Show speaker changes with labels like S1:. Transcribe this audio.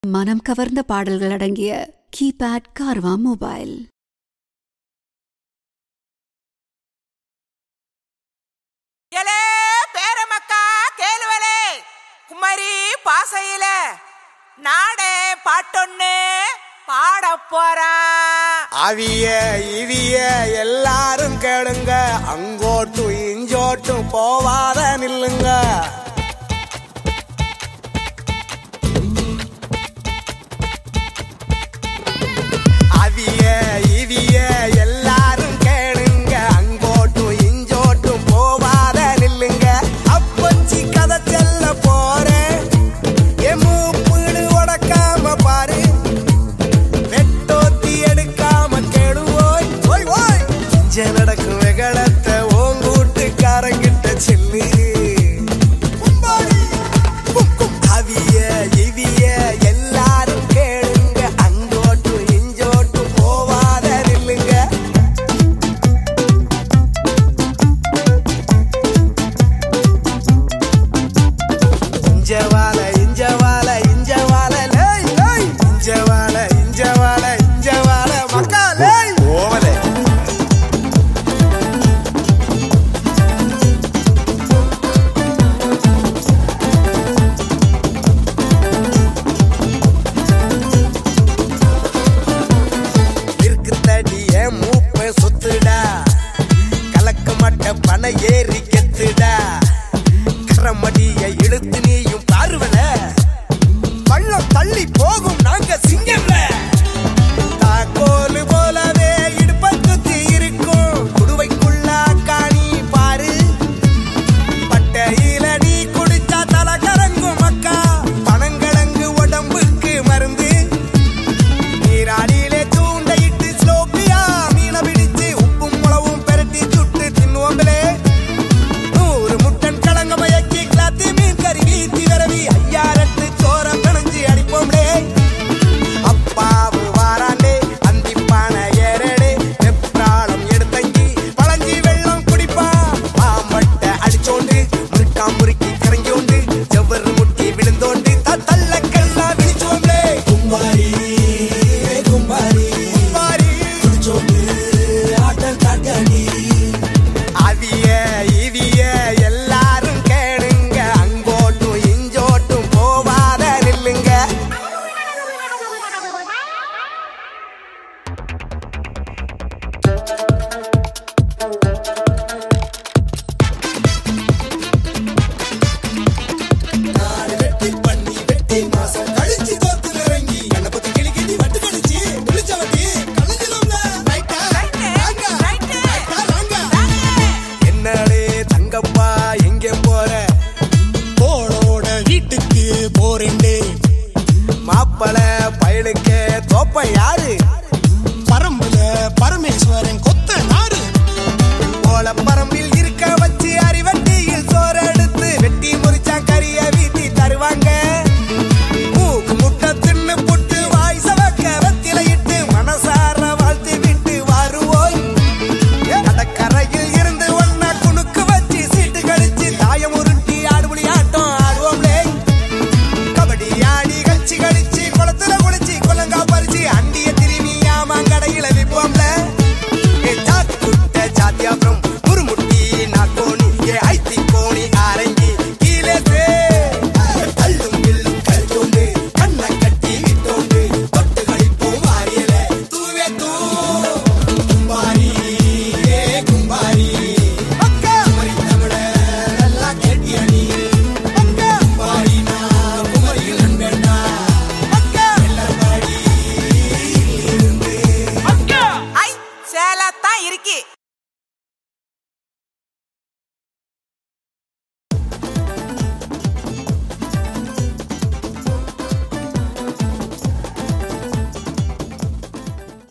S1: மனம் கவர்ந்த பாடல்கள் அடங்கிய கீபேட் கார்வா மொபைல்.
S2: பேரமக்கா கேளுவலே குமரி பாசையில நாடே பாட்டொன்னு பாட போறான்.
S3: அவிய இவிய எல்லாரும் கேளுங்க, அங்கோட்டும் இஞ்சோட்டும் போவாத நில்லுங்க. அவிய இவிய எல்லாரும் கேளுங்க, அங்கோட்டும் இஞ்சோட்டும் போவாத நில்லுங்க. அப்பச்சி கதை செல்ல போறேன், என் மூப்புடு உடக்காம பாரு, வெட்டோத்தி எடுக்காம கேடுவோய். ஓய் ஓய் இஞ்ச நடக்கும் வெகளத்தை ஓங்கூட்டுக்காரங்கிட்ட செல்லு. அவிய இவிய எல்லாரும் கேளுங்க, அங்கோட்டும் இஞ்சோட்டும் போவாத நில்லுங்க. இஞ்சவால இஞ்சவால இஞ்சவால லேய் லேய், இஞ்சவால இஞ்சவால இஞ்சவால மக்கா லேய் ஓவலே. இருக்குதடிய மூப்ப சுத்துடா, கலக்க மாட்ட பண ஏறி கெத்துடா. கரமடிய இழுத்து நீயும் பார்வல, பள்ளம் தள்ளி போகும் நாங்க சிங்கம்ல. தாக்கோலு போலவே இடுப்ப குத்தி இருக்கும், குடுவைக்குள்ள காணி பாரு. பட்டையில நீ குடிச்சா தலை கரங்கும் மக்கா, பனங்கிழங்கு உடம்புக்கு மருந்து. நீராடியிலே தூண்டையிட்டு ஸ்லோப்பியா மீன பிடிச்சு உப்பும் முளவும் பெரட்டி சுட்டு தின்னுவோம்பலே. 100 முட்டன் கலங்க மயக்கி கிளாத்தி மீன் கறி வீத்தி வரவி ஐயாரட்டு சோற பிணைஞ்சு அடிப்போம்லே. அப்பாவு வாராண்டே அந்திப்பான ஏறடே, வெப்ராளம் எடுத்தங்கி பழஞ்சி வெள்ளம் குடிப்பான். பாம்பட்ட அடிச்சோண்டு முறுக்காம் முறுக்கி கரைஞ்சோண்டு செவ்வறு முட்டி விழுந்தோண்டு தள்ளக்கெல்லாம் விழிச்சோம்லே. கும்பாரி கும்பாரி கும்பாரி குடிச்சோண்டு ஆட்டம் காட்டடி. அவிய இவிய எல்லாரும் கேளுங்க, அங்கோட்டும் இஞ்சோட்டும் போவாத நில்லுங்க. நாடு வெட்டி பண்ணி வெட்டி மாசம் கழிச்சு தோத்து இறங்கி கண்ணபத்தி கிளி கிளி வட்டு கடிச்சு குளிச்ச வட்டி கலஞ்சிடும்ல. ரைட்டா ராங்க ரைட்டா ராங்க. என்னடே தங்கப்பா எங்கே போற? போளோட வீட்டுக்கு போறேன்டே. மாப்பள பயலுக்கு தோப்ப யாரு? பரம்புல பரமேஸ்வரன்